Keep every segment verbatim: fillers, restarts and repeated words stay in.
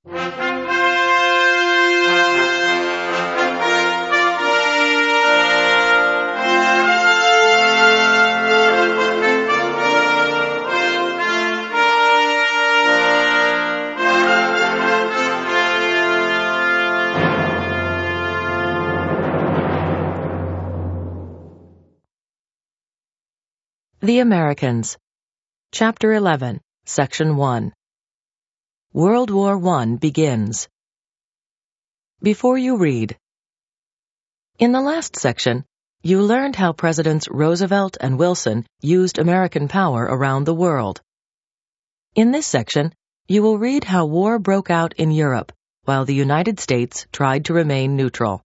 The Americans. Chapter eleven, Section one. World War One begins. Before you read. In the last section, you learned how Presidents Roosevelt and Wilson used American power around the world. In this section, you will read how war broke out in Europe while the United States tried to remain neutral.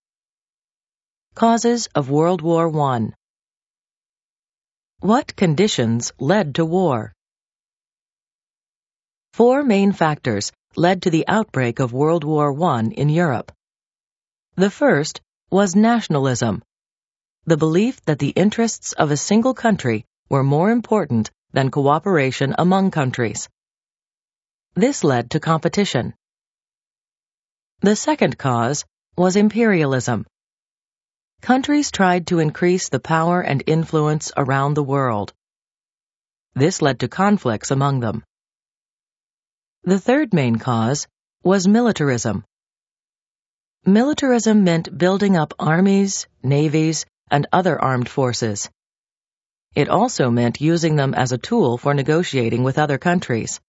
Causes of World War One. What conditions led to war? Four main factors led to the outbreak of World War One in Europe. The first was nationalism, the belief that the interests of a single country were more important than cooperation among countries. This led to competition. The second cause was imperialism. Countries tried to increase the power and influence around the world. This led to conflicts among them. The third main cause was militarism. Militarism meant building up armies, navies, and other armed forces. It also meant using them as a tool for negotiating with other countries.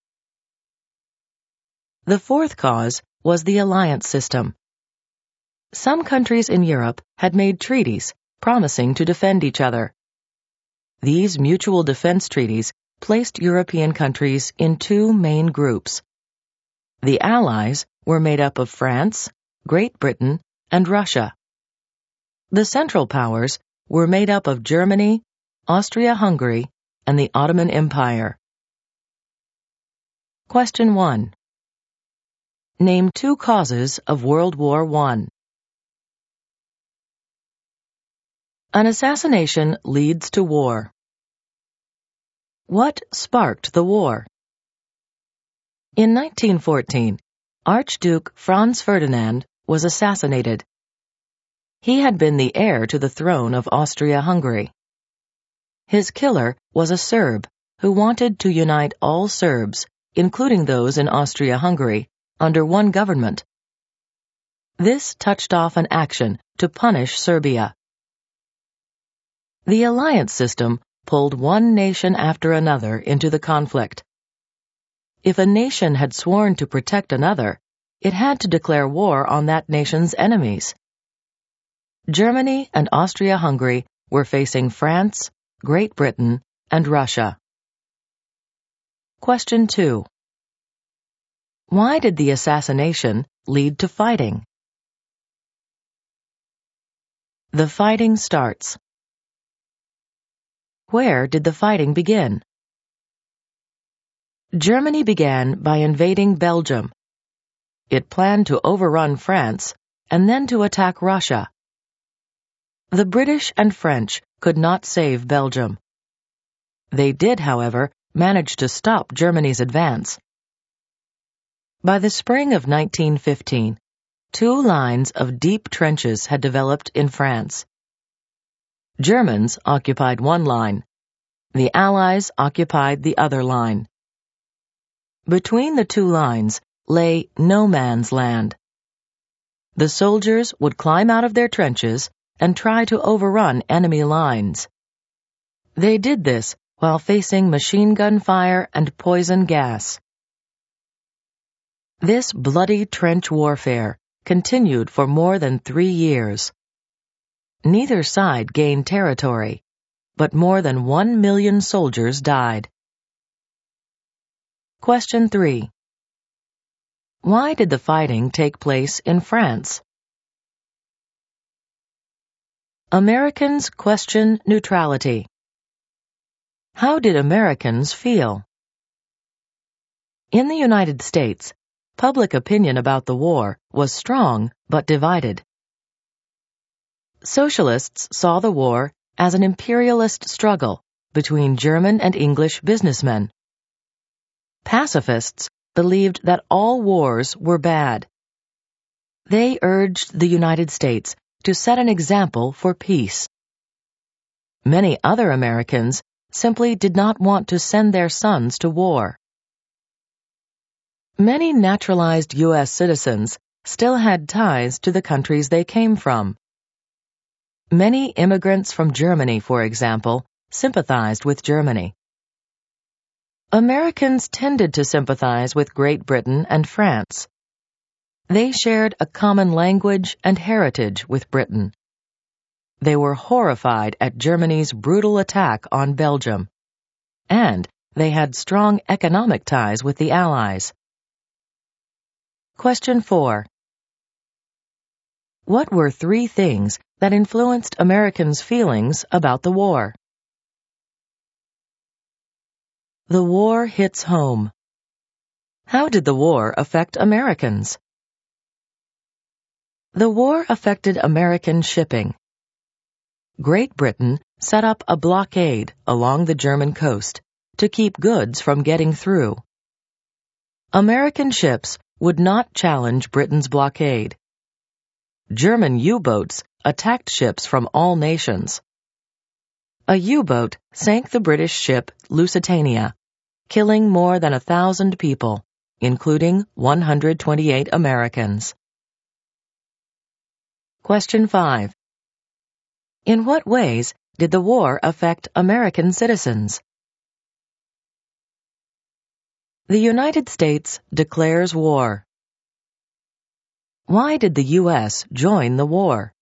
The fourth cause was the alliance system. Some countries in Europe had made treaties promising to defend each other. These mutual defense treaties placed European countries in two main groups. The Allies were made up of France, Great Britain, and Russia. The Central Powers were made up of Germany, Austria-Hungary, and the Ottoman Empire. Question one. Name two causes of World War One. An assassination leads to war. What sparked the war? In nineteen fourteen, Archduke Franz Ferdinand was assassinated. He had been the heir to the throne of Austria-Hungary. His killer was a Serb who wanted to unite all Serbs, including those in Austria-Hungary, under one government. This touched off an action to punish Serbia. The alliance system pulled one nation after another into the conflict. If a nation had sworn to protect another, it had to declare war on that nation's enemies. Germany and Austria-Hungary were facing France, Great Britain, and Russia. Question two. Why did the assassination lead to fighting? The fighting starts. Where did the fighting begin? Germany began by invading Belgium. It planned to overrun France and then to attack Russia. The British and French could not save Belgium. They did, however, manage to stop Germany's advance. By the spring of nineteen fifteen, two lines of deep trenches had developed in France. Germans occupied one line. The Allies occupied the other line. Between the two lines lay no man's land. The soldiers would climb out of their trenches and try to overrun enemy lines. They did this while facing machine gun fire and poison gas. This bloody trench warfare continued for more than three years. Neither side gained territory, but more than one million soldiers died. Question three. Why did the fighting take place in France? Americans question neutrality. How did Americans feel? In the United States, public opinion about the war was strong but divided. Socialists saw the war as an imperialist struggle between German and English businessmen. Pacifists believed that all wars were bad. They urged the United States to set an example for peace. Many other Americans simply did not want to send their sons to war. Many naturalized U S citizens still had ties to the countries they came from. Many immigrants from Germany, for example, sympathized with Germany. Americans tended to sympathize with Great Britain and France. They shared a common language and heritage with Britain. They were horrified at Germany's brutal attack on Belgium, and they had strong economic ties with the Allies. Question four. What were three things that influenced Americans' feelings about the war? The war hits home. How did the war affect Americans? The war affected American shipping. Great Britain set up a blockade along the German coast to keep goods from getting through. American ships would not challenge Britain's blockade. German U-boats attacked ships from all nations. A U-boat sank the British ship Lusitania, killing more than a thousand people, including one hundred twenty-eight Americans. Question five. In what ways did the war affect American citizens? The United States declares war. Why did the U S join the war?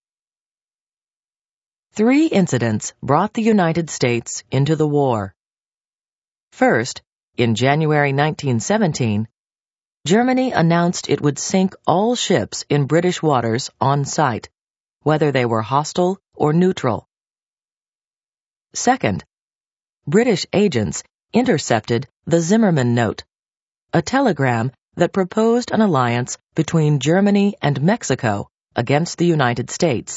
Three incidents brought the United States into the war. First, in January nineteen seventeen, Germany announced it would sink all ships in British waters on sight, whether they were hostile or neutral. Second, British agents intercepted the Zimmermann Note, a telegram that proposed an alliance between Germany and Mexico against the United States.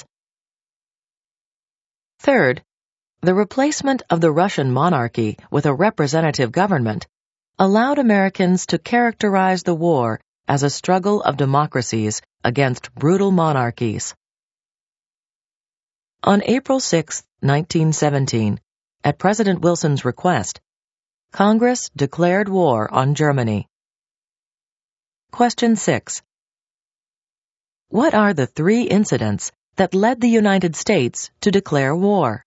Third, the replacement of the Russian monarchy with a representative government allowed Americans to characterize the war as a struggle of democracies against brutal monarchies. On April sixth, nineteen seventeen, at President Wilson's request, Congress declared war on Germany. Question six. What are the three incidents that led the United States to declare war?